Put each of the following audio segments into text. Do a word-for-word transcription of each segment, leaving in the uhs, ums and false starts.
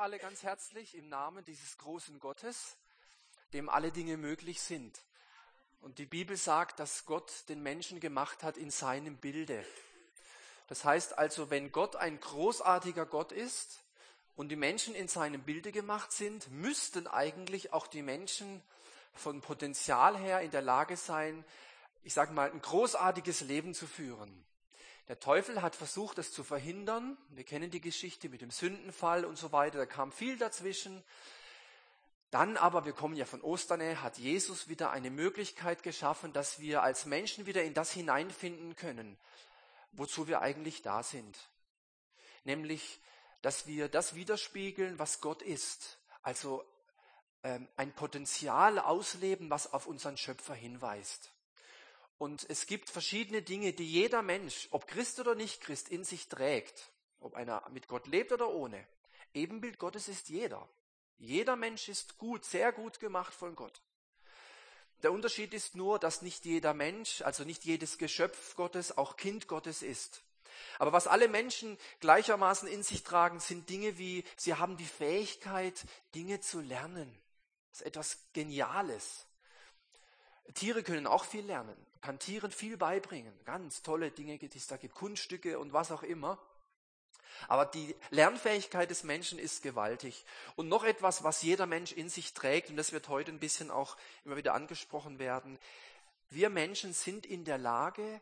alle ganz herzlich im Namen dieses großen Gottes, dem alle Dinge möglich sind. Und die Bibel sagt, dass Gott den Menschen gemacht hat in seinem Bilde. Das heißt also, wenn Gott ein großartiger Gott ist und die Menschen in seinem Bilde gemacht sind, müssten eigentlich auch die Menschen von Potenzial her in der Lage sein, ich sage mal, ein großartiges Leben zu führen. Der Teufel hat versucht, das zu verhindern. Wir kennen die Geschichte mit dem Sündenfall und so weiter. Da kam viel dazwischen. Dann aber, wir kommen ja von Ostern her, hat Jesus wieder eine Möglichkeit geschaffen, dass wir als Menschen wieder in das hineinfinden können, wozu wir eigentlich da sind. Nämlich, dass wir das widerspiegeln, was Gott ist. Also ähm, ein Potenzial ausleben, was auf unseren Schöpfer hinweist. Und es gibt verschiedene Dinge, die jeder Mensch, ob Christ oder nicht Christ, in sich trägt. Ob einer mit Gott lebt oder ohne. Ebenbild Gottes ist jeder. Jeder Mensch ist gut, sehr gut gemacht von Gott. Der Unterschied ist nur, dass nicht jeder Mensch, also nicht jedes Geschöpf Gottes, auch Kind Gottes ist. Aber was alle Menschen gleichermaßen in sich tragen, sind Dinge wie, sie haben die Fähigkeit, Dinge zu lernen. Das ist etwas Geniales. Tiere können auch viel lernen, kann Tieren viel beibringen. Ganz tolle Dinge, die es da gibt, Kunststücke und was auch immer. Aber die Lernfähigkeit des Menschen ist gewaltig. Und noch etwas, was jeder Mensch in sich trägt, und das wird heute ein bisschen auch immer wieder angesprochen werden. Wir Menschen sind in der Lage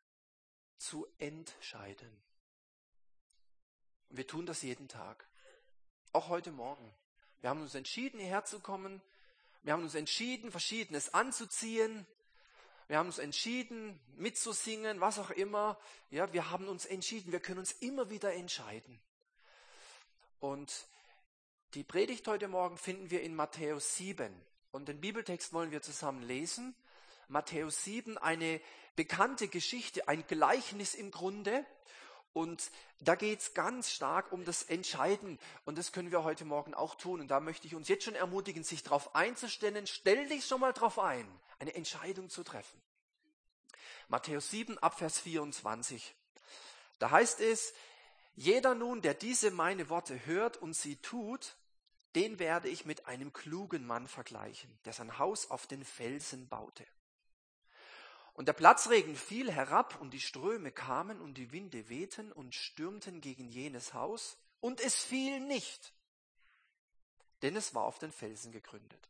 zu entscheiden. Und wir tun das jeden Tag. Auch heute Morgen. Wir haben uns entschieden, hierher zu kommen. Wir haben uns entschieden, Verschiedenes anzuziehen. Wir haben uns entschieden, mitzusingen, was auch immer. Ja, wir haben uns entschieden, wir können uns immer wieder entscheiden. Und die Predigt heute Morgen finden wir in Matthäus sieben. Und den Bibeltext wollen wir zusammen lesen. Matthäus sieben, eine bekannte Geschichte, ein Gleichnis im Grunde. Und da geht es ganz stark um das Entscheiden. Und das können wir heute Morgen auch tun. Und da möchte ich uns jetzt schon ermutigen, sich darauf einzustellen. Stell dich schon mal darauf ein, eine Entscheidung zu treffen. Matthäus sieben, ab Vers vierundzwanzig. Da heißt es, jeder nun, der diese meine Worte hört und sie tut, den werde ich mit einem klugen Mann vergleichen, der sein Haus auf den Felsen baute. Und der Platzregen fiel herab und die Ströme kamen und die Winde wehten und stürmten gegen jenes Haus und es fiel nicht, denn es war auf den Felsen gegründet.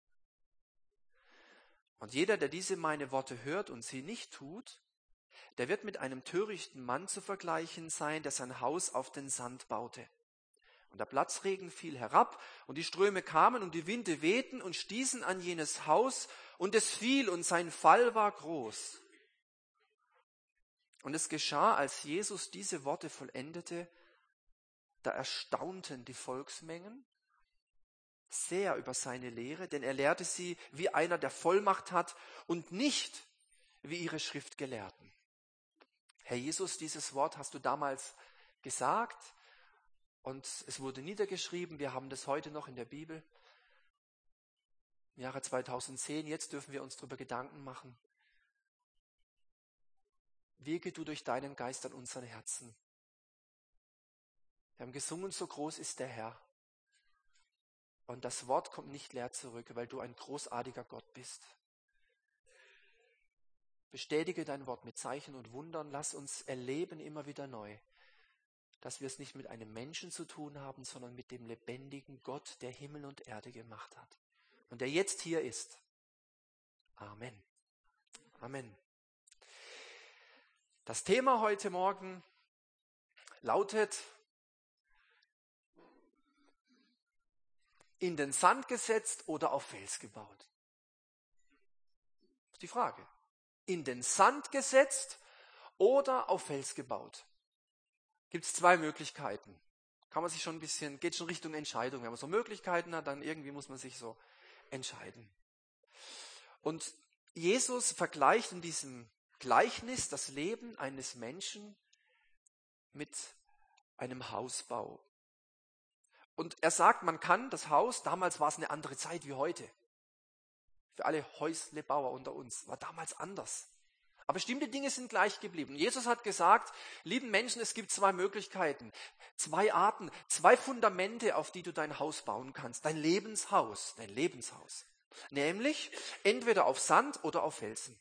Und jeder, der diese meine Worte hört und sie nicht tut, der wird mit einem törichten Mann zu vergleichen sein, der sein Haus auf den Sand baute. Und der Platzregen fiel herab und die Ströme kamen und die Winde wehten und stießen an jenes Haus und es fiel und sein Fall war groß. Und es geschah, als Jesus diese Worte vollendete, da erstaunten die Volksmengen sehr über seine Lehre, denn er lehrte sie wie einer, der Vollmacht hat und nicht wie ihre Schriftgelehrten. Herr Jesus, dieses Wort hast du damals gesagt. Und es wurde niedergeschrieben, wir haben das heute noch in der Bibel. Im Jahre zweitausendzehn, jetzt dürfen wir uns darüber Gedanken machen. Wirke du durch deinen Geist an unseren Herzen. Wir haben gesungen, so groß ist der Herr. Und das Wort kommt nicht leer zurück, weil du ein großartiger Gott bist. Bestätige dein Wort mit Zeichen und Wundern, lass uns erleben immer wieder neu, dass wir es nicht mit einem Menschen zu tun haben, sondern mit dem lebendigen Gott, der Himmel und Erde gemacht hat und der jetzt hier ist. Amen. Amen. Das Thema heute Morgen lautet: in den Sand gesetzt oder auf Fels gebaut? Das ist die Frage. In den Sand gesetzt oder auf Fels gebaut? Gibt es zwei Möglichkeiten. Kann man sich schon ein bisschen, geht schon Richtung Entscheidung. Wenn man so Möglichkeiten hat, dann irgendwie muss man sich so entscheiden. Und Jesus vergleicht in diesem Gleichnis das Leben eines Menschen mit einem Hausbau. Und er sagt, man kann das Haus, damals war es eine andere Zeit wie heute. Für alle Häuslebauer unter uns, war damals anders. Aber bestimmte Dinge sind gleich geblieben. Jesus hat gesagt, lieben Menschen, es gibt zwei Möglichkeiten, zwei Arten, zwei Fundamente, auf die du dein Haus bauen kannst. Dein Lebenshaus, dein Lebenshaus. Nämlich entweder auf Sand oder auf Felsen.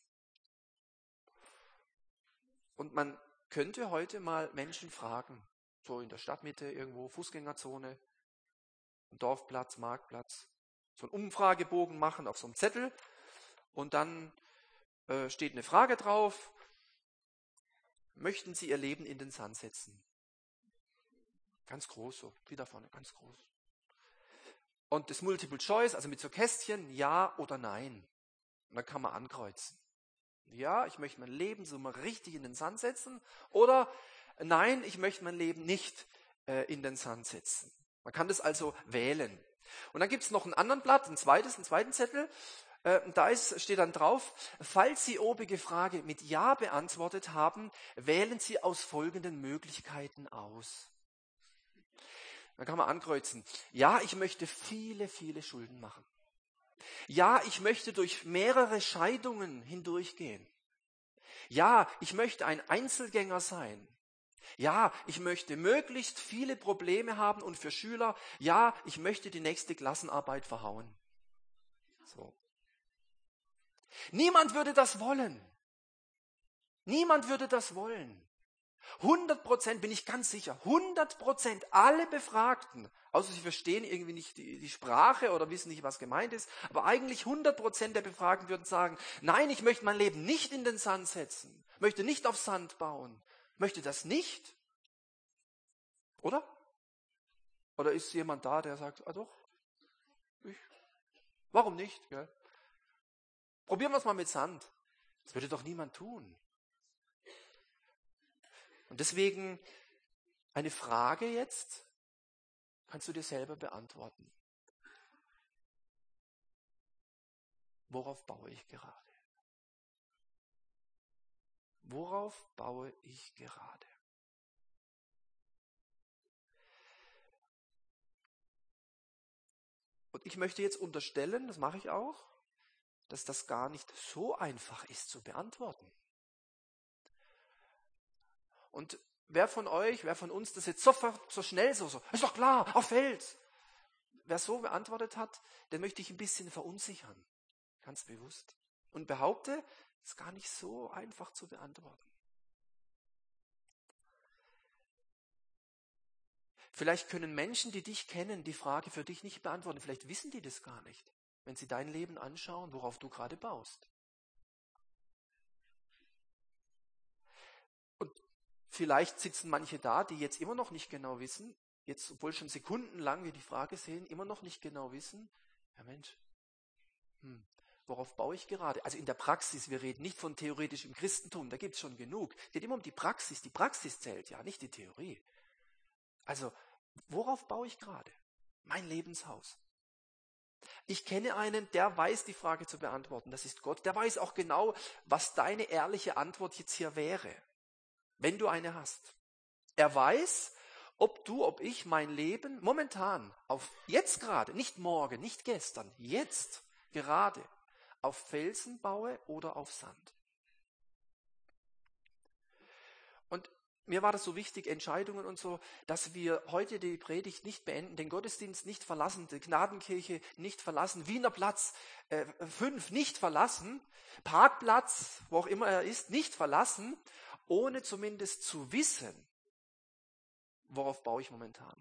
Und man könnte heute mal Menschen fragen, so in der Stadtmitte irgendwo, Fußgängerzone, Dorfplatz, Marktplatz, so einen Umfragebogen machen auf so einem Zettel und dann äh, steht eine Frage drauf, möchten Sie Ihr Leben in den Sand setzen? Ganz groß, so, wie da vorne, ganz groß. Und das Multiple Choice, also mit so Kästchen, ja oder nein. Und dann kann man ankreuzen. Ja, ich möchte mein Leben so mal richtig in den Sand setzen. Oder nein, ich möchte mein Leben nicht äh, in den Sand setzen. Man kann das also wählen. Und dann gibt es noch einen anderen Blatt, ein zweites, einen zweiten Zettel. Äh, da ist, steht dann drauf, falls Sie obige Frage mit Ja beantwortet haben, wählen Sie aus folgenden Möglichkeiten aus. Dann kann man ankreuzen. Ja, ich möchte viele, viele Schulden machen. Ja, ich möchte durch mehrere Scheidungen hindurchgehen. Ja, ich möchte ein Einzelgänger sein. Ja, ich möchte möglichst viele Probleme haben und für Schüler, ja, ich möchte die nächste Klassenarbeit verhauen. So. Niemand würde das wollen. Niemand würde das wollen. hundert Prozent bin ich ganz sicher, hundert Prozent alle Befragten, außer sie verstehen irgendwie nicht die, die Sprache oder wissen nicht, was gemeint ist, aber eigentlich hundert Prozent der Befragten würden sagen, nein, ich möchte mein Leben nicht in den Sand setzen, möchte nicht auf Sand bauen, möchte das nicht. Oder? Oder ist jemand da, der sagt, ah doch, ich, warum nicht? Gell? Probieren wir es mal mit Sand. Das würde doch niemand tun. Und deswegen eine Frage jetzt, kannst du dir selber beantworten. Worauf baue ich gerade? Worauf baue ich gerade? Und ich möchte jetzt unterstellen, das mache ich auch, dass das gar nicht so einfach ist zu beantworten. Und wer von euch, wer von uns das jetzt sofort so schnell so, so, ist doch klar, auf Fels. Wer so beantwortet hat, den möchte ich ein bisschen verunsichern, ganz bewusst. Und behaupte, es ist gar nicht so einfach zu beantworten. Vielleicht können Menschen, die dich kennen, die Frage für dich nicht beantworten. Vielleicht wissen die das gar nicht, wenn sie dein Leben anschauen, worauf du gerade baust. Vielleicht sitzen manche da, die jetzt immer noch nicht genau wissen, jetzt, obwohl schon sekundenlang wir die Frage sehen, immer noch nicht genau wissen, ja Mensch, hm, worauf baue ich gerade? Also in der Praxis, wir reden nicht von theoretischem Christentum, da gibt es schon genug. Es geht immer um die Praxis, die Praxis zählt, ja, nicht die Theorie. Also, worauf baue ich gerade? Mein Lebenshaus. Ich kenne einen, der weiß, die Frage zu beantworten, das ist Gott. Der weiß auch genau, was deine ehrliche Antwort jetzt hier wäre. Wenn du eine hast. Er weiß, ob du, ob ich mein Leben momentan, auf jetzt gerade, nicht morgen, nicht gestern, jetzt gerade auf Felsen baue oder auf Sand. Und mir war das so wichtig, Entscheidungen und so, dass wir heute die Predigt nicht beenden, den Gottesdienst nicht verlassen, die Gnadenkirche nicht verlassen, Wiener Platz äh, fünf nicht verlassen, Parkplatz, wo auch immer er ist, nicht verlassen, ohne zumindest zu wissen, worauf baue ich momentan.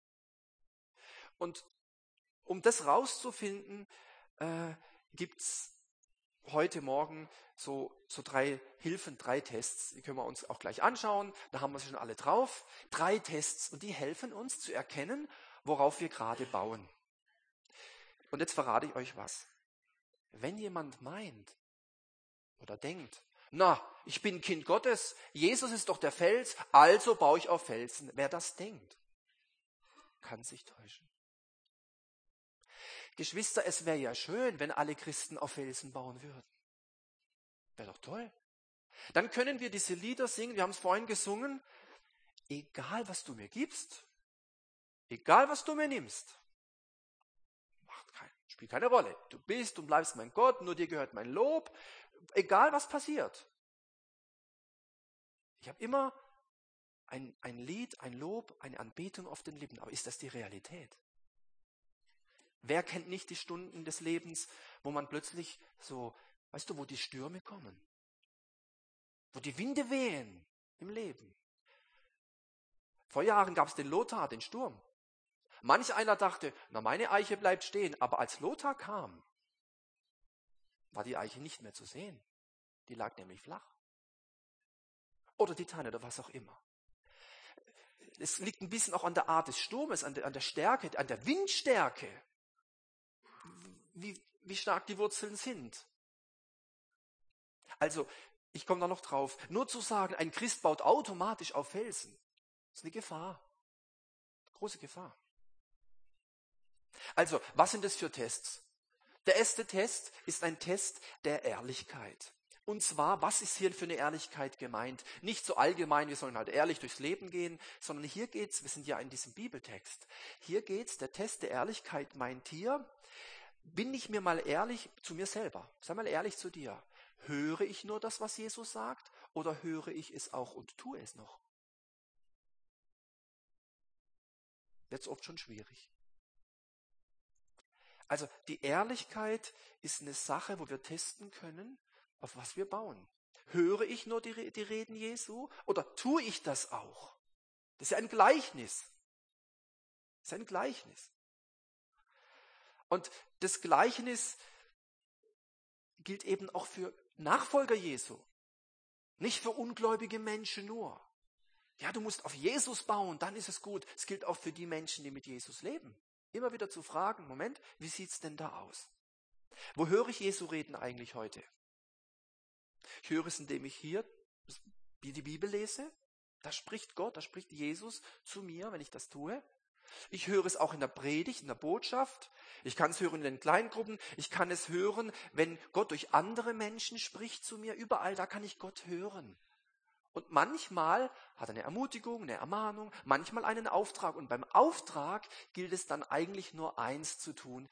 Und um das rauszufinden, äh, gibt es heute Morgen so, so drei Hilfen, drei Tests. Die können wir uns auch gleich anschauen. Da haben wir sie schon alle drauf. Drei Tests und die helfen uns zu erkennen, worauf wir gerade bauen. Und jetzt verrate ich euch was. Wenn jemand meint oder denkt, na, ich bin Kind Gottes, Jesus ist doch der Fels, also baue ich auf Felsen. Wer das denkt, kann sich täuschen. Geschwister, es wäre ja schön, wenn alle Christen auf Felsen bauen würden. Wäre doch toll. Dann können wir diese Lieder singen, wir haben es vorhin gesungen, egal was du mir gibst, egal was du mir nimmst, macht kein, spielt keine Rolle. Du bist und bleibst mein Gott, nur dir gehört mein Lob. Egal was passiert, Ich habe immer ein, ein Lied, ein Lob, eine Anbetung auf den Lippen. Aber ist das die Realität? Wer kennt nicht die Stunden des Lebens, wo man plötzlich so, weißt du, wo die Stürme kommen? Wo die Winde wehen im Leben. Vor Jahren gab es den Lothar, den Sturm. Manch einer dachte, na meine Eiche bleibt stehen. Aber als Lothar kam, war die Eiche nicht mehr zu sehen. Die lag nämlich flach. Oder die Tanne oder was auch immer. Es liegt ein bisschen auch an der Art des Sturmes, an der, an der Stärke, an der Windstärke. Wie, wie stark die Wurzeln sind. Also, ich komme da noch drauf. Nur zu sagen, ein Christ baut automatisch auf Felsen, ist eine Gefahr. Große Gefahr. Also, was sind das für Tests? Der erste Test ist ein Test der Ehrlichkeit. Und zwar, was ist hier für eine Ehrlichkeit gemeint? Nicht so allgemein, wir sollen halt ehrlich durchs Leben gehen, sondern hier geht's, wir sind ja in diesem Bibeltext, hier geht's, der Test der Ehrlichkeit meint hier, bin ich mir mal ehrlich zu mir selber, sei mal ehrlich zu dir. Höre ich nur das, was Jesus sagt, oder höre ich es auch und tue es noch? Wird es oft schon schwierig. Also die Ehrlichkeit ist eine Sache, wo wir testen können, auf was wir bauen. Höre ich nur die, die Reden Jesu oder tue ich das auch? Das ist ja ein Gleichnis. Das ist ein Gleichnis. Und das Gleichnis gilt eben auch für Nachfolger Jesu. Nicht für ungläubige Menschen nur. Ja, du musst auf Jesus bauen, dann ist es gut. Es gilt auch für die Menschen, die mit Jesus leben. Immer wieder zu fragen, Moment, wie sieht es denn da aus? Wo höre ich Jesu reden eigentlich heute? Ich höre es, indem ich hier die Bibel lese. Da spricht Gott, da spricht Jesus zu mir, wenn ich das tue. Ich höre es auch in der Predigt, in der Botschaft. Ich kann es hören in den Kleingruppen. Ich kann es hören, wenn Gott durch andere Menschen spricht zu mir. Überall, da kann ich Gott hören. Und manchmal hat er eine Ermutigung, eine Ermahnung, manchmal einen Auftrag. Und beim Auftrag gilt es dann eigentlich nur eins zu tun.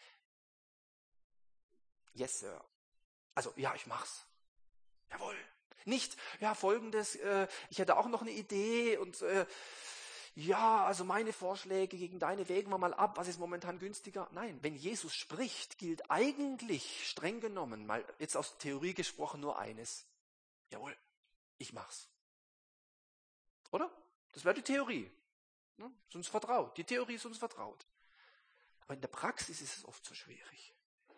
Yes, Sir. Also, ja, ich mach's. Jawohl. Nicht, ja, folgendes, äh, ich hätte auch noch eine Idee und äh, ja, also meine Vorschläge gegen deine wägen wir mal ab, was ist momentan günstiger? Nein, wenn Jesus spricht, gilt eigentlich streng genommen, mal jetzt aus Theorie gesprochen, nur eines. Jawohl, ich mach's. Oder? Das wäre die Theorie. Ne? Ist uns vertraut. Die Theorie ist uns vertraut. Aber in der Praxis ist es oft so schwierig.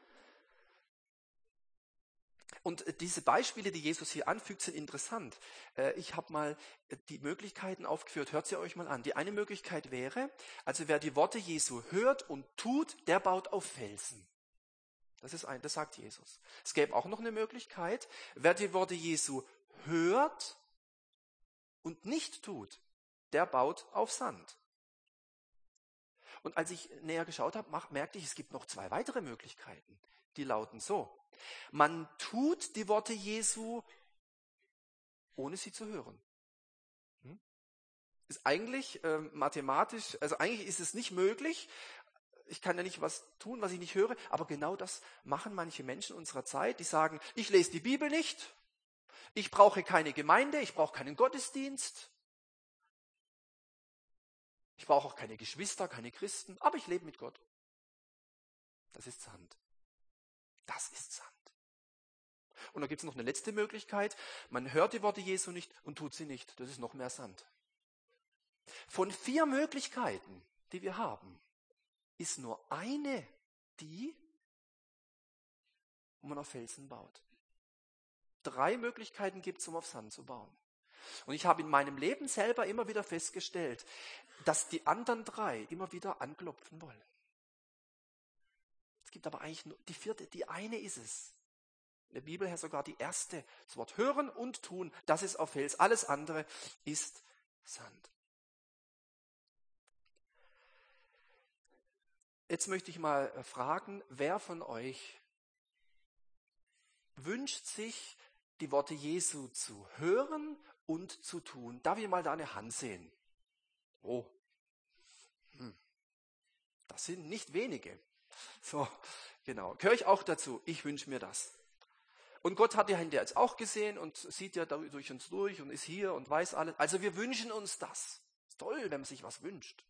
Und diese Beispiele, die Jesus hier anfügt, sind interessant. Ich habe mal die Möglichkeiten aufgeführt. Hört sie euch mal an. Die eine Möglichkeit wäre, also wer die Worte Jesu hört und tut, der baut auf Felsen. Das ist ein, das sagt Jesus. Es gäbe auch noch eine Möglichkeit, wer die Worte Jesu hört und nicht tut, der baut auf Sand. Und als ich näher geschaut habe, merkte ich, es gibt noch zwei weitere Möglichkeiten. Die lauten so. Man tut die Worte Jesu, ohne sie zu hören. Hm? Ist eigentlich äh, mathematisch, also eigentlich ist es nicht möglich. Ich kann ja nicht was tun, was ich nicht höre, aber genau das machen manche Menschen unserer Zeit, die sagen, ich lese die Bibel nicht, ich brauche keine Gemeinde, ich brauche keinen Gottesdienst, ich brauche auch keine Geschwister, keine Christen, aber ich lebe mit Gott. Das ist Sand. Das ist Sand. Und da gibt es noch eine letzte Möglichkeit. Man hört die Worte Jesu nicht und tut sie nicht. Das ist noch mehr Sand. Von vier Möglichkeiten, die wir haben, ist nur eine die, wo man auf Felsen baut. Drei Möglichkeiten gibt es, um auf Sand zu bauen. Und ich habe in meinem Leben selber immer wieder festgestellt, dass die anderen drei immer wieder anklopfen wollen. Es gibt aber eigentlich nur die vierte, die eine ist es. In der Bibel her sogar die erste. Das Wort hören und tun, das ist auf Fels. Alles andere ist Sand. Jetzt möchte ich mal fragen, wer von euch wünscht sich, die Worte Jesu zu hören und zu tun? Darf ich mal da eine Hand sehen? Oh, hm. Das sind nicht wenige. So, genau. Gehöre ich auch dazu? Ich wünsche mir das. Und Gott hat ja hinterher jetzt auch gesehen und sieht ja durch uns durch und ist hier und weiß alles. Also wir wünschen uns das. Ist toll, wenn man sich was wünscht.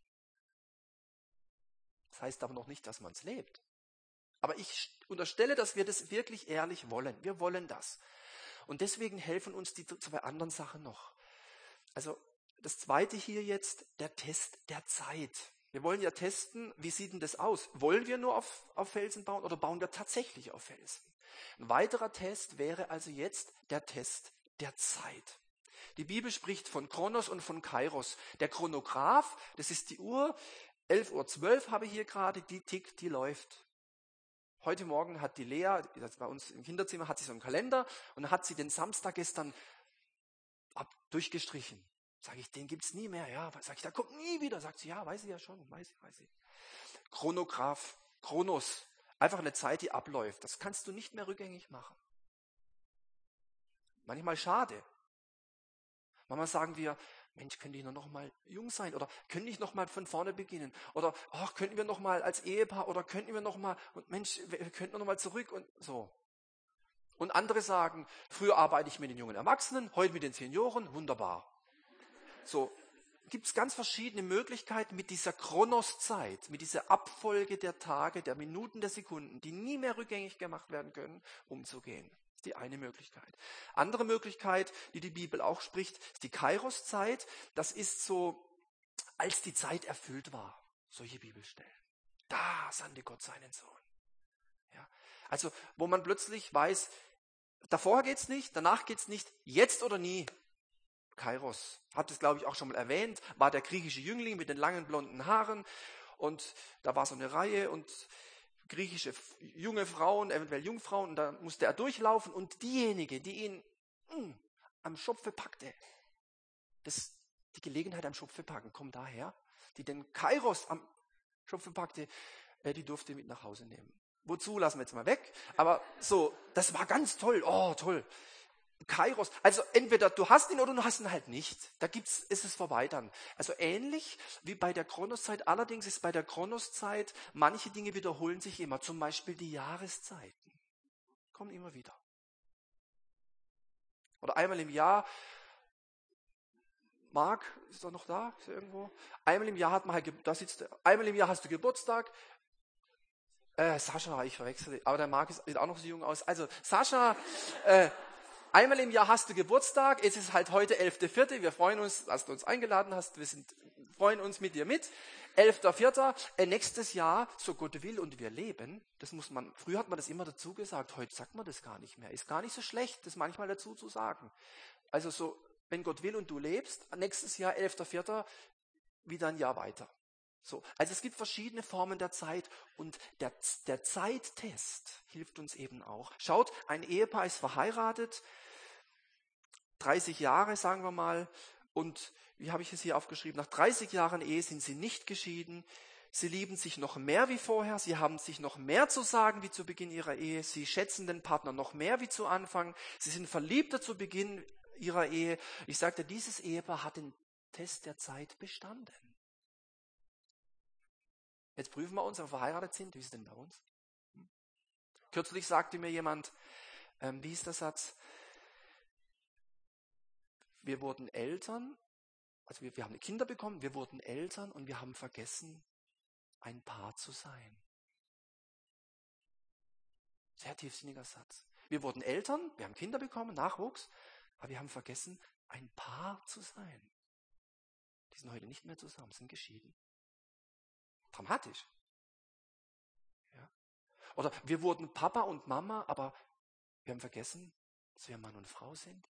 Das heißt aber noch nicht, dass man es lebt. Aber ich unterstelle, dass wir das wirklich ehrlich wollen. Wir wollen das. Und deswegen helfen uns die zwei anderen Sachen noch. Also das zweite hier jetzt, der Test der Zeit. Wir wollen ja testen, wie sieht denn das aus? Wollen wir nur auf, auf Felsen bauen oder bauen wir tatsächlich auf Felsen? Ein weiterer Test wäre also jetzt der Test der Zeit. Die Bibel spricht von Chronos und von Kairos. Der Chronograph, das ist die Uhr, elf Uhr zwölf habe ich hier gerade, die tickt, die läuft. Heute Morgen hat die Lea, das bei uns im Kinderzimmer, hat sie so einen Kalender und hat sie den Samstag gestern ab, durchgestrichen. Sage ich, den gibt es nie mehr. Ja, sage ich, da kommt nie wieder. Sagt sie, ja, weiß ich ja schon, weiß ich, weiß ich. Chronograph, Chronos, einfach eine Zeit, die abläuft. Das kannst du nicht mehr rückgängig machen. Manchmal schade. Manchmal sagen wir, Mensch, könnte ich noch mal jung sein oder könnte ich noch mal von vorne beginnen oder oh, könnten wir noch mal als Ehepaar oder könnten wir noch mal und Mensch, wir könnten noch mal zurück und so. Und andere sagen, früher arbeite ich mit den jungen Erwachsenen, heute mit den Senioren, wunderbar. So, gibt es ganz verschiedene Möglichkeiten mit dieser Chronoszeit, mit dieser Abfolge der Tage, der Minuten, der Sekunden, die nie mehr rückgängig gemacht werden können, umzugehen. Das ist die eine Möglichkeit. Andere Möglichkeit, die die Bibel auch spricht, ist die Kairoszeit. Das ist so, als die Zeit erfüllt war. Solche Bibelstellen. Da sandte Gott seinen Sohn. Ja, also, wo man plötzlich weiß, davor geht's nicht, danach geht's nicht, jetzt oder nie. Kairos, hat es glaube ich auch schon mal erwähnt, war der griechische Jüngling mit den langen blonden Haaren und da war so eine Reihe und griechische junge Frauen, eventuell Jungfrauen, und da musste er durchlaufen und diejenige, die ihn mh, am Schopfe packte, das, die Gelegenheit am Schopfe packen, kommt daher, die den Kairos am Schopfe packte, äh, die durfte mit nach Hause nehmen. Wozu, lassen wir jetzt mal weg, aber so, das war ganz toll, oh toll. Kairos, also entweder du hast ihn oder du hast ihn halt nicht. Da gibt's, ist es vorbei dann. Also ähnlich wie bei der Chronoszeit, allerdings ist bei der Chronoszeit, manche Dinge wiederholen sich immer, zum Beispiel die Jahreszeiten. Kommen immer wieder. Oder einmal im Jahr, Marc, ist er noch da? Ist er irgendwo? Einmal im Jahr hat man halt, da sitzt er, einmal im Jahr hast du Geburtstag. Äh, Sascha, ich verwechsel, aber der Marc sieht auch noch so jung aus. Also Sascha, äh, einmal im Jahr hast du Geburtstag, es ist halt heute elfter Vierter Wir freuen uns, dass du uns eingeladen hast, wir sind, freuen uns mit dir mit. elfter Vierter Äh, nächstes Jahr, so Gott will und wir leben, das muss man, früher hat man das immer dazu gesagt, heute sagt man das gar nicht mehr. Ist gar nicht so schlecht, das manchmal dazu zu sagen. Also so, wenn Gott will und du lebst, nächstes Jahr, elfter Vierter wieder ein Jahr weiter. So, also es gibt verschiedene Formen der Zeit und der, der Zeittest hilft uns eben auch. Schaut, ein Ehepaar ist verheiratet, dreißig Jahre sagen wir mal, und wie habe ich es hier aufgeschrieben, nach dreißig Jahren Ehe sind sie nicht geschieden, sie lieben sich noch mehr wie vorher, sie haben sich noch mehr zu sagen wie zu Beginn ihrer Ehe, sie schätzen den Partner noch mehr wie zu Anfang, sie sind verliebter zu Beginn ihrer Ehe. Ich sagte, dieses Ehepaar hat den Test der Zeit bestanden. Jetzt prüfen wir uns, ob wir verheiratet sind. Wie ist es denn bei uns? Hm? Kürzlich sagte mir jemand, ähm, wie ist der Satz? Wir wurden Eltern, also wir, wir haben Kinder bekommen, wir wurden Eltern und wir haben vergessen, ein Paar zu sein. Sehr tiefsinniger Satz. Wir wurden Eltern, wir haben Kinder bekommen, Nachwuchs, aber wir haben vergessen, ein Paar zu sein. Die sind heute nicht mehr zusammen, sind geschieden. Dramatisch. Ja. Oder wir wurden Papa und Mama, aber wir haben vergessen, dass wir Mann und Frau sind.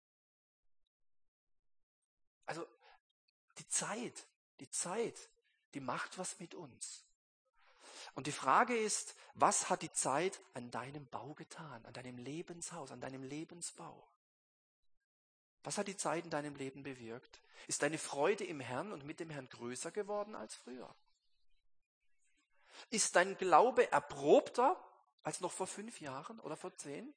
Also die Zeit, die Zeit, die macht was mit uns. Und die Frage ist, was hat die Zeit an deinem Bau getan, an deinem Lebenshaus, an deinem Lebensbau? Was hat die Zeit in deinem Leben bewirkt? Ist deine Freude im Herrn und mit dem Herrn größer geworden als früher? Ist dein Glaube erprobter als noch vor fünf Jahren oder vor zehn?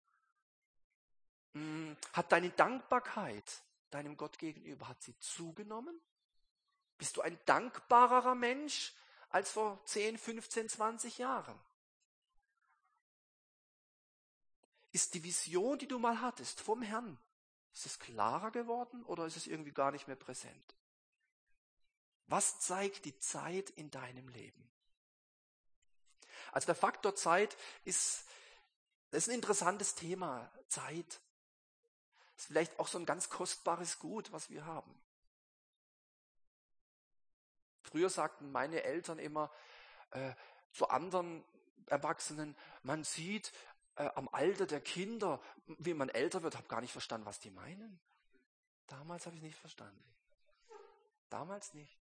Hat deine Dankbarkeit deinem Gott gegenüber, hat sie zugenommen? Bist du ein dankbarerer Mensch als vor zehn, fünfzehn, zwanzig Jahren? Ist die Vision, die du mal hattest vom Herrn, ist es klarer geworden oder ist es irgendwie gar nicht mehr präsent? Was zeigt die Zeit in deinem Leben? Also der Faktor Zeit ist, das ist ein interessantes Thema. Zeit ist vielleicht auch so ein ganz kostbares Gut, was wir haben. Früher sagten meine Eltern immer äh, zu anderen Erwachsenen, man sieht äh, am Alter der Kinder, wie man älter wird, habe gar nicht verstanden, was die meinen. Damals habe ich es nicht verstanden. Damals nicht.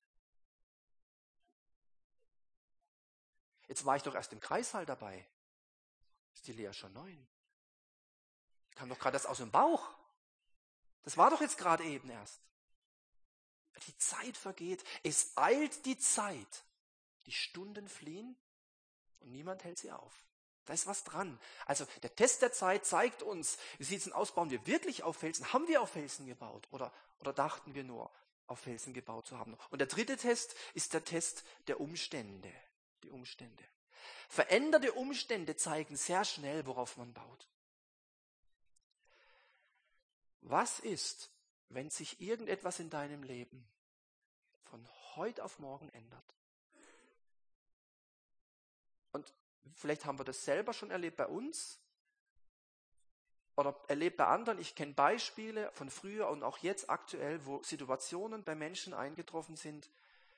Jetzt war ich doch erst im Kreissaal dabei. Ist die Lea schon neun? Ich kam doch gerade erst aus dem Bauch. Das war doch jetzt gerade eben erst. Die Zeit vergeht. Es eilt die Zeit. Die Stunden fliehen und niemand hält sie auf. Da ist was dran. Also der Test der Zeit zeigt uns, wie sieht es denn aus, bauen wir wirklich auf Felsen? Haben wir auf Felsen gebaut? Oder, oder dachten wir nur, auf Felsen gebaut zu haben? Und der dritte Test ist der Test der Umstände. Die Umstände. Veränderte Umstände zeigen sehr schnell, worauf man baut. Was ist, wenn sich irgendetwas in deinem Leben von heute auf morgen ändert? Und vielleicht haben wir das selber schon erlebt bei uns oder erlebt bei anderen. Ich kenne Beispiele von früher und auch jetzt aktuell, wo Situationen bei Menschen eingetroffen sind,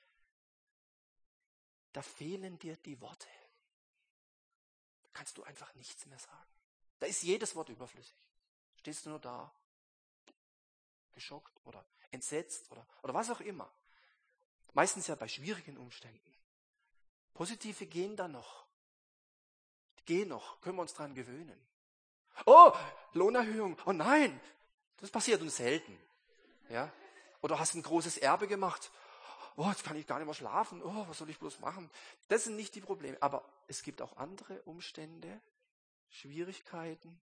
da fehlen dir die Worte. Da kannst du einfach nichts mehr sagen. Da ist jedes Wort überflüssig. Stehst du nur da, geschockt oder entsetzt oder, oder was auch immer. Meistens ja bei schwierigen Umständen. Positive gehen dann noch. Die gehen noch, können wir uns dran gewöhnen. Oh, Lohnerhöhung, oh nein, das passiert uns selten. Ja? Oder hast ein großes Erbe gemacht. Oh, jetzt kann ich gar nicht mehr schlafen. Oh, was soll ich bloß machen? Das sind nicht die Probleme. Aber es gibt auch andere Umstände, Schwierigkeiten.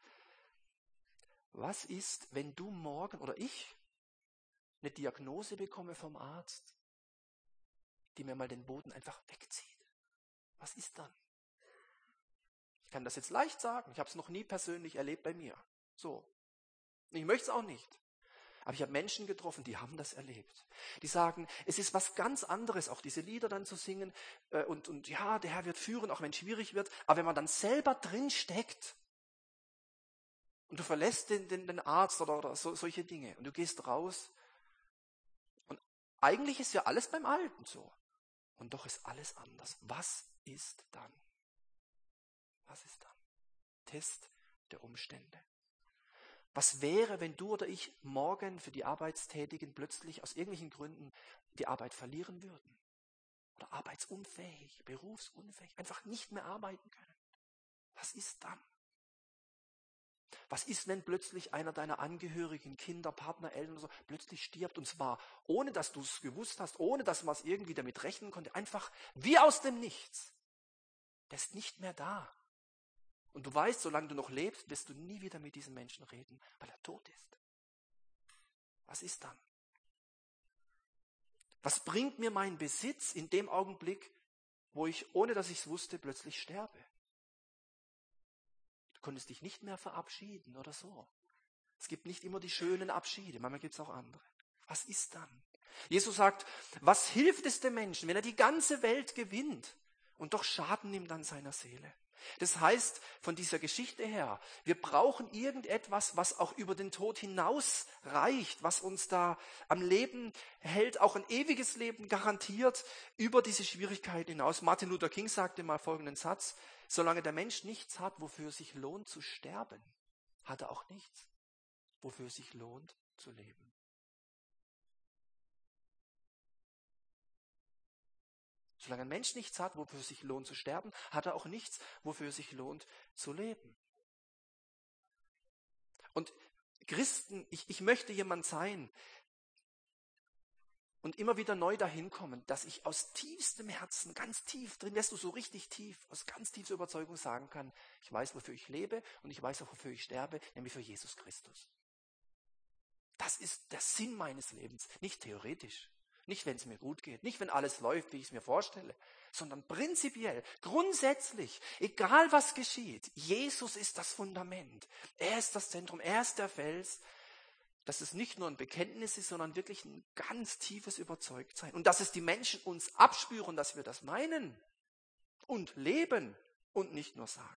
Was ist, wenn du morgen oder ich eine Diagnose bekomme vom Arzt, die mir mal den Boden einfach wegzieht? Was ist dann? Ich kann das jetzt leicht sagen. Ich habe es noch nie persönlich erlebt bei mir. So. Ich möchte es auch nicht. Aber ich habe Menschen getroffen, die haben das erlebt. Die sagen, es ist was ganz anderes, auch diese Lieder dann zu singen. Äh, und, und ja, der Herr wird führen, auch wenn es schwierig wird. Aber wenn man dann selber drin steckt und du verlässt den, den, den Arzt oder, oder so, solche Dinge und du gehst raus und eigentlich ist ja alles beim Alten so. Und doch ist alles anders. Was ist dann? Was ist dann? Test der Umstände. Was wäre, wenn du oder ich morgen für die Arbeitstätigen plötzlich aus irgendwelchen Gründen die Arbeit verlieren würden? Oder arbeitsunfähig, berufsunfähig, einfach nicht mehr arbeiten können? Was ist dann? Was ist, wenn plötzlich einer deiner Angehörigen, Kinder, Partner, Eltern oder so, plötzlich stirbt und zwar ohne, dass du es gewusst hast, ohne, dass man es irgendwie damit rechnen konnte, einfach wie aus dem Nichts. Der ist nicht mehr da. Und du weißt, solange du noch lebst, wirst du nie wieder mit diesem Menschen reden, weil er tot ist. Was ist dann? Was bringt mir mein Besitz in dem Augenblick, wo ich, ohne dass ich es wusste, plötzlich sterbe? Du konntest dich nicht mehr verabschieden oder so. Es gibt nicht immer die schönen Abschiede, manchmal gibt es auch andere. Was ist dann? Jesus sagt, was hilft es dem Menschen, wenn er die ganze Welt gewinnt und doch Schaden nimmt an seiner Seele? Das heißt, von dieser Geschichte her, wir brauchen irgendetwas, was auch über den Tod hinaus reicht, was uns da am Leben hält, auch ein ewiges Leben garantiert, über diese Schwierigkeit hinaus. Martin Luther King sagte mal folgenden Satz: Solange der Mensch nichts hat, wofür es sich lohnt zu sterben, hat er auch nichts, wofür es sich lohnt zu leben. Solange ein Mensch nichts hat, wofür es sich lohnt zu sterben, hat er auch nichts, wofür es sich lohnt zu leben. Und Christen, ich, ich möchte jemand sein und immer wieder neu dahin kommen, dass ich aus tiefstem Herzen, ganz tief drin, lässt du so richtig tief, aus ganz tiefer Überzeugung sagen kann, ich weiß, wofür ich lebe und ich weiß auch, wofür ich sterbe, nämlich für Jesus Christus. Das ist der Sinn meines Lebens, nicht theoretisch. Nicht, wenn es mir gut geht, nicht, wenn alles läuft, wie ich es mir vorstelle, sondern prinzipiell, grundsätzlich, egal was geschieht, Jesus ist das Fundament. Er ist das Zentrum, er ist der Fels. Dass es nicht nur ein Bekenntnis ist, sondern wirklich ein ganz tiefes Überzeugtsein. Und dass es die Menschen uns abspüren, dass wir das meinen und leben und nicht nur sagen.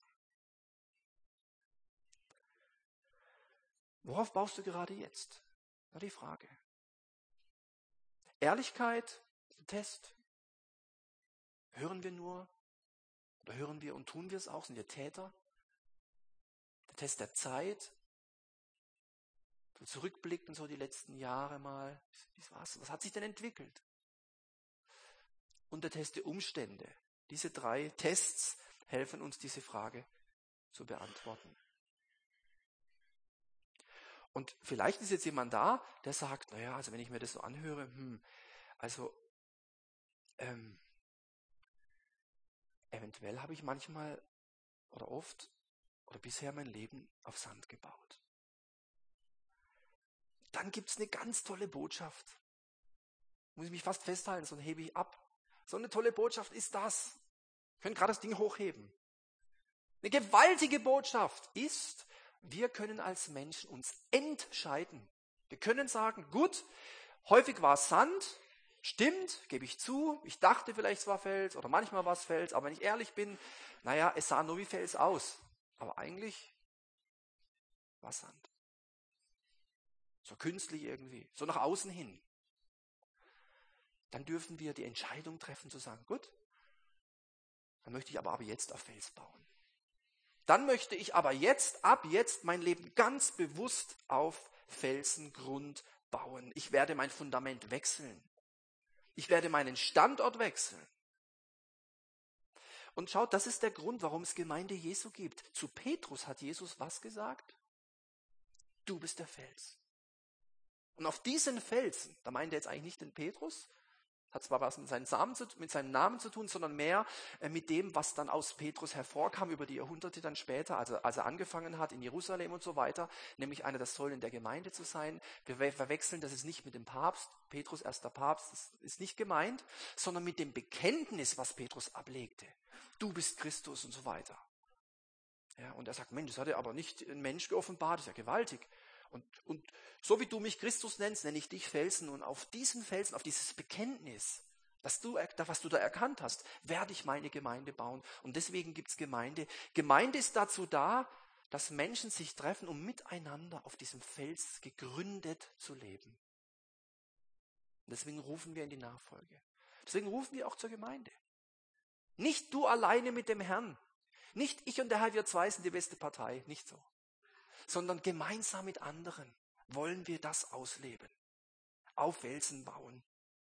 Worauf baust du gerade jetzt? Na, die Frage. Ehrlichkeit, ein Test. Hören wir nur oder hören wir und tun wir es auch? Sind wir Täter? Der Test der Zeit. So zurückblicken, so die letzten Jahre mal. Wie war's? Was hat sich denn entwickelt? Und der Test der Umstände. Diese drei Tests helfen uns, diese Frage zu beantworten. Und vielleicht ist jetzt jemand da, der sagt, naja, also wenn ich mir das so anhöre, hm, also ähm, eventuell habe ich manchmal oder oft oder bisher mein Leben auf Sand gebaut. Dann gibt es eine ganz tolle Botschaft. Muss ich mich fast festhalten, sonst hebe ich ab. So eine tolle Botschaft ist das. Wir können gerade das Ding hochheben. Eine gewaltige Botschaft ist, wir können als Menschen uns entscheiden. Wir können sagen, gut, häufig war es Sand, stimmt, gebe ich zu. Ich dachte vielleicht es war Fels oder manchmal war es Fels, aber wenn ich ehrlich bin, naja, es sah nur wie Fels aus. Aber eigentlich war es Sand. So künstlich irgendwie, so nach außen hin. Dann dürfen wir die Entscheidung treffen zu sagen, gut, dann möchte ich aber, aber jetzt auf Fels bauen. Dann möchte ich aber jetzt, ab jetzt mein Leben ganz bewusst auf Felsengrund bauen. Ich werde mein Fundament wechseln. Ich werde meinen Standort wechseln. Und schaut, das ist der Grund, warum es Gemeinde Jesu gibt. Zu Petrus hat Jesus was gesagt? Du bist der Fels. Und auf diesen Felsen, da meint er jetzt eigentlich nicht den Petrus, hat zwar was mit seinem, Samen zu, mit seinem Namen zu tun, sondern mehr mit dem, was dann aus Petrus hervorkam über die Jahrhunderte dann später, also als er angefangen hat in Jerusalem und so weiter, nämlich einer der Säulen der Gemeinde zu sein. Wir verwechseln das ist nicht mit dem Papst, Petrus erster Papst, das ist nicht gemeint, sondern mit dem Bekenntnis, was Petrus ablegte. Du bist Christus und so weiter. Ja, und er sagt, Mensch, das hat er aber nicht ein Mensch geoffenbart, das ist ja gewaltig. Und, und so wie du mich Christus nennst, nenne ich dich Felsen. Und auf diesen Felsen, auf dieses Bekenntnis, das du, was du da erkannt hast, werde ich meine Gemeinde bauen. Und deswegen gibt es Gemeinde. Gemeinde ist dazu da, dass Menschen sich treffen, um miteinander auf diesem Fels gegründet zu leben. Und deswegen rufen wir in die Nachfolge. Deswegen rufen wir auch zur Gemeinde. Nicht du alleine mit dem Herrn. Nicht ich und der Herr, wir zwei sind die beste Partei. Nicht so. Sondern gemeinsam mit anderen wollen wir das ausleben. Auf Felsen bauen.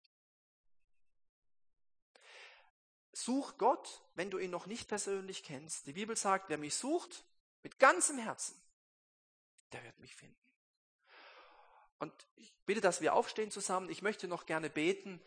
Such Gott, wenn du ihn noch nicht persönlich kennst. Die Bibel sagt, wer mich sucht, mit ganzem Herzen, der wird mich finden. Und ich bitte, dass wir aufstehen zusammen. Ich möchte noch gerne beten.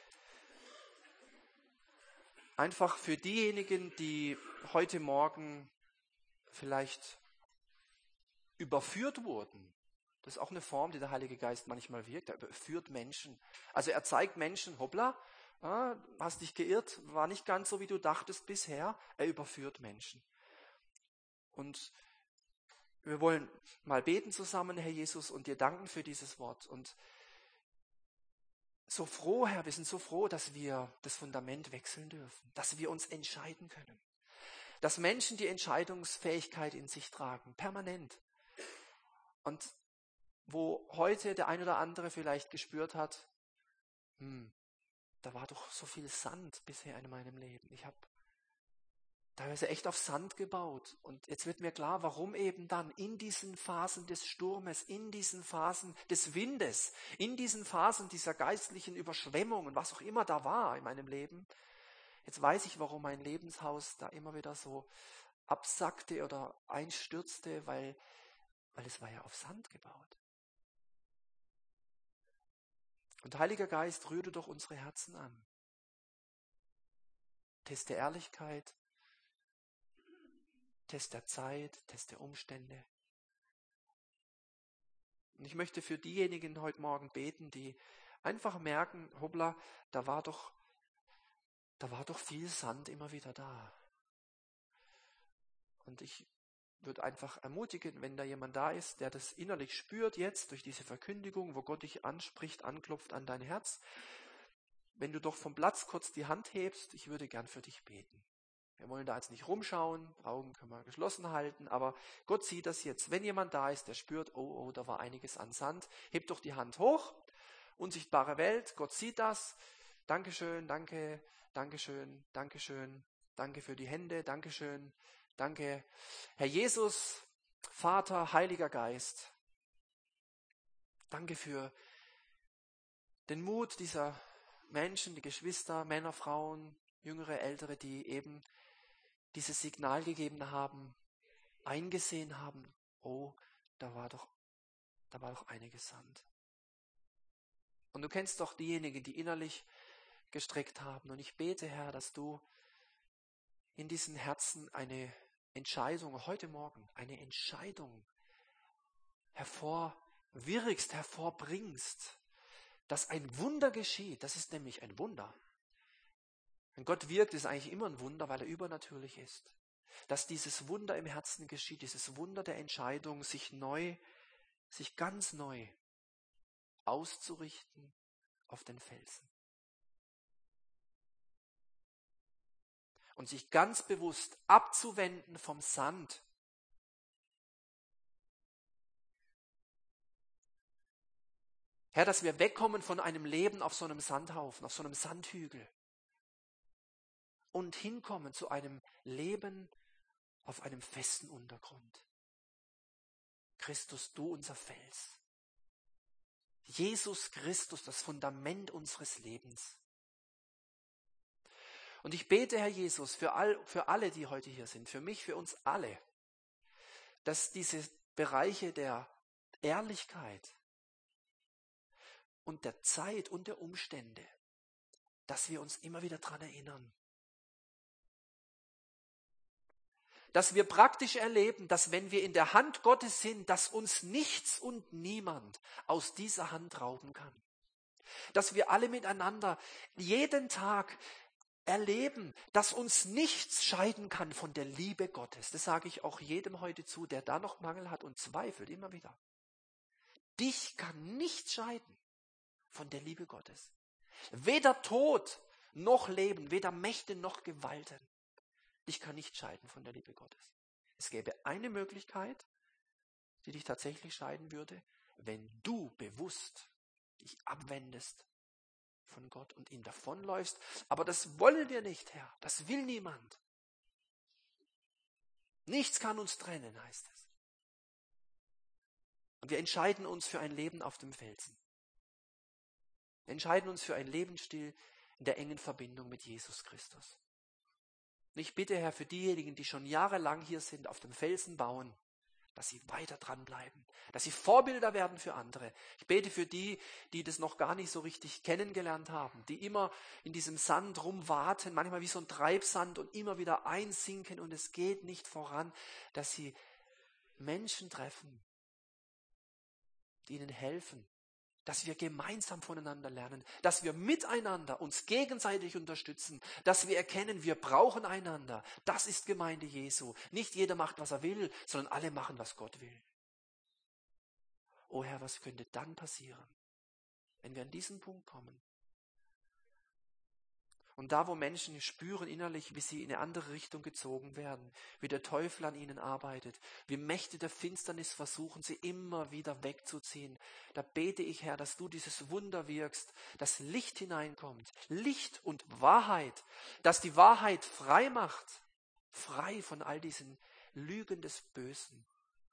Einfach für diejenigen, die heute Morgen vielleicht überführt wurden. Das ist auch eine Form, die der Heilige Geist manchmal wirkt. Er überführt Menschen. Also er zeigt Menschen, hoppla, ah, hast dich geirrt, war nicht ganz so, wie du dachtest bisher. Er überführt Menschen. Und wir wollen mal beten zusammen, Herr Jesus, und dir danken für dieses Wort. Und so froh, Herr, wir sind so froh, dass wir das Fundament wechseln dürfen, dass wir uns entscheiden können. Dass Menschen die Entscheidungsfähigkeit in sich tragen, permanent. Und wo heute der ein oder andere vielleicht gespürt hat, hm, da war doch so viel Sand bisher in meinem Leben. Ich habe teilweise echt auf Sand gebaut. Und jetzt wird mir klar, warum eben dann in diesen Phasen des Sturmes, in diesen Phasen des Windes, in diesen Phasen dieser geistlichen Überschwemmung und was auch immer da war in meinem Leben, jetzt weiß ich, warum mein Lebenshaus da immer wieder so absackte oder einstürzte, weil Weil es war ja auf Sand gebaut. Und Heiliger Geist, rühre doch unsere Herzen an. Test der Ehrlichkeit, Test der Zeit, Test der Umstände. Und ich möchte für diejenigen heute Morgen beten, die einfach merken, hoppla, da war doch da war doch viel Sand immer wieder da. Und ich würde einfach ermutigen, wenn da jemand da ist, der das innerlich spürt jetzt durch diese Verkündigung, wo Gott dich anspricht, anklopft an dein Herz, wenn du doch vom Platz kurz die Hand hebst, ich würde gern für dich beten. Wir wollen da jetzt nicht rumschauen, Augen können wir geschlossen halten, aber Gott sieht das jetzt. Wenn jemand da ist, der spürt, oh, oh, da war einiges an Sand, hebt doch die Hand hoch. Unsichtbare Welt, Gott sieht das. Dankeschön, danke, Dankeschön, Dankeschön, danke für die Hände, Dankeschön, danke. Herr Jesus, Vater, Heiliger Geist, danke für den Mut dieser Menschen, die Geschwister, Männer, Frauen, Jüngere, Ältere, die eben dieses Signal gegeben haben, eingesehen haben, oh, da war doch, da war doch einiges Sand. Und du kennst doch diejenigen, die innerlich gestreckt haben. Und ich bete, Herr, dass du in diesen Herzen eine Entscheidung, heute Morgen, eine Entscheidung hervorwirkst, hervorbringst, dass ein Wunder geschieht. Das ist nämlich ein Wunder. Wenn Gott wirkt, ist eigentlich immer ein Wunder, weil er übernatürlich ist. Dass dieses Wunder im Herzen geschieht, dieses Wunder der Entscheidung, sich neu, sich ganz neu auszurichten auf den Felsen. Und sich ganz bewusst abzuwenden vom Sand. Herr, dass wir wegkommen von einem Leben auf so einem Sandhaufen, auf so einem Sandhügel. Und hinkommen zu einem Leben auf einem festen Untergrund. Christus, du unser Fels. Jesus Christus, das Fundament unseres Lebens. Und ich bete, Herr Jesus, für, all, für alle, die heute hier sind, für mich, für uns alle, dass diese Bereiche der Ehrlichkeit und der Zeit und der Umstände, dass wir uns immer wieder daran erinnern. Dass wir praktisch erleben, dass wenn wir in der Hand Gottes sind, dass uns nichts und niemand aus dieser Hand rauben kann. Dass wir alle miteinander jeden Tag erleben, dass uns nichts scheiden kann von der Liebe Gottes. Das sage ich auch jedem heute zu, der da noch Mangel hat und zweifelt immer wieder. Dich kann nichts scheiden von der Liebe Gottes. Weder Tod noch Leben, weder Mächte noch Gewalten. Dich kann nicht scheiden von der Liebe Gottes. Es gäbe eine Möglichkeit, die dich tatsächlich scheiden würde, wenn du bewusst dich abwendest von Gott und ihm davonläufst. Aber das wollen wir nicht, Herr. Das will niemand. Nichts kann uns trennen, heißt es. Und wir entscheiden uns für ein Leben auf dem Felsen. Wir entscheiden uns für einen Lebensstil in der engen Verbindung mit Jesus Christus. Und ich bitte, Herr, für diejenigen, die schon jahrelang hier sind, auf dem Felsen bauen, dass sie weiter dranbleiben, dass sie Vorbilder werden für andere. Ich bete für die, die das noch gar nicht so richtig kennengelernt haben, die immer in diesem Sand rumwarten, manchmal wie so ein Treibsand und immer wieder einsinken und es geht nicht voran, dass sie Menschen treffen, die ihnen helfen, dass wir gemeinsam voneinander lernen, dass wir miteinander uns gegenseitig unterstützen, dass wir erkennen, wir brauchen einander. Das ist Gemeinde Jesu. Nicht jeder macht, was er will, sondern alle machen, was Gott will. Oh Herr, was könnte dann passieren, wenn wir an diesen Punkt kommen? Und da, wo Menschen spüren innerlich, wie sie in eine andere Richtung gezogen werden, wie der Teufel an ihnen arbeitet, wie Mächte der Finsternis versuchen, sie immer wieder wegzuziehen, da bete ich, Herr, dass du dieses Wunder wirkst, dass Licht hineinkommt, Licht und Wahrheit, dass die Wahrheit frei macht, frei von all diesen Lügen des Bösen.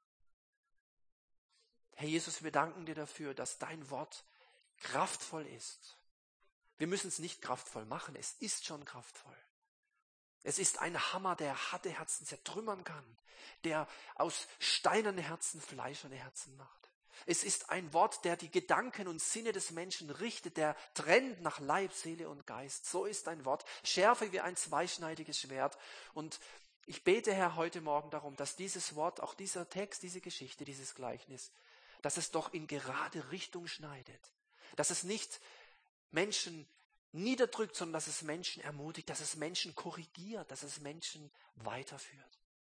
Herr Jesus, wir danken dir dafür, dass dein Wort kraftvoll ist. Wir müssen es nicht kraftvoll machen, es ist schon kraftvoll. Es ist ein Hammer, der harte Herzen zertrümmern kann, der aus steinernen Herzen fleischerne Herzen macht. Es ist ein Wort, der die Gedanken und Sinne des Menschen richtet, der trennt nach Leib, Seele und Geist. So ist ein Wort, schärfer wie ein zweischneidiges Schwert. Und ich bete, Herr, heute Morgen darum, dass dieses Wort, auch dieser Text, diese Geschichte, dieses Gleichnis, dass es doch in gerade Richtung schneidet. Dass es nicht Menschen niederdrückt, sondern dass es Menschen ermutigt, dass es Menschen korrigiert, dass es Menschen weiterführt.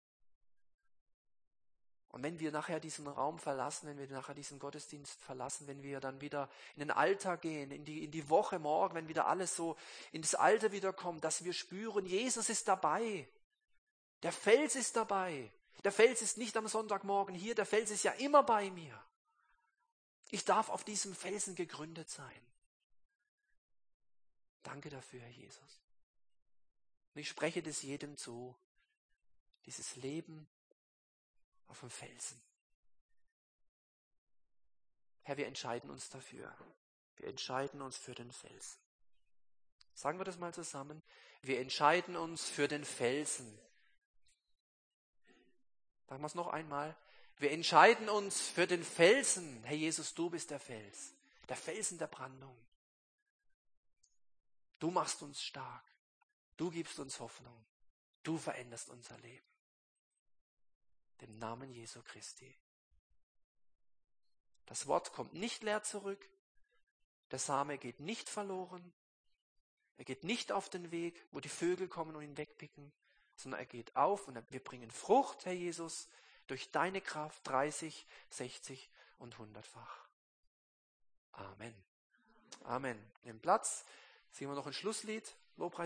Und wenn wir nachher diesen Raum verlassen, wenn wir nachher diesen Gottesdienst verlassen, wenn wir dann wieder in den Alltag gehen, in die, in die Woche morgen, wenn wieder alles so in das Alter wiederkommt, dass wir spüren, Jesus ist dabei. Der Fels ist dabei. Der Fels ist nicht am Sonntagmorgen hier, der Fels ist ja immer bei mir. Ich darf auf diesem Felsen gegründet sein. Danke dafür, Herr Jesus. Und ich spreche das jedem zu. Dieses Leben auf dem Felsen. Herr, wir entscheiden uns dafür. Wir entscheiden uns für den Felsen. Sagen wir das mal zusammen. Wir entscheiden uns für den Felsen. Sagen wir es noch einmal. Wir entscheiden uns für den Felsen. Herr Jesus, du bist der Fels. Der Felsen der Brandung. Du machst uns stark. Du gibst uns Hoffnung. Du veränderst unser Leben. Im Namen Jesu Christi. Das Wort kommt nicht leer zurück. Der Same geht nicht verloren. Er geht nicht auf den Weg, wo die Vögel kommen und ihn wegpicken, sondern er geht auf und wir bringen Frucht, Herr Jesus, durch deine Kraft dreißig, sechzig und hundertfach. Amen. Amen. Nimm Platz. Singen wir noch ein Schlusslied. Lobpreis.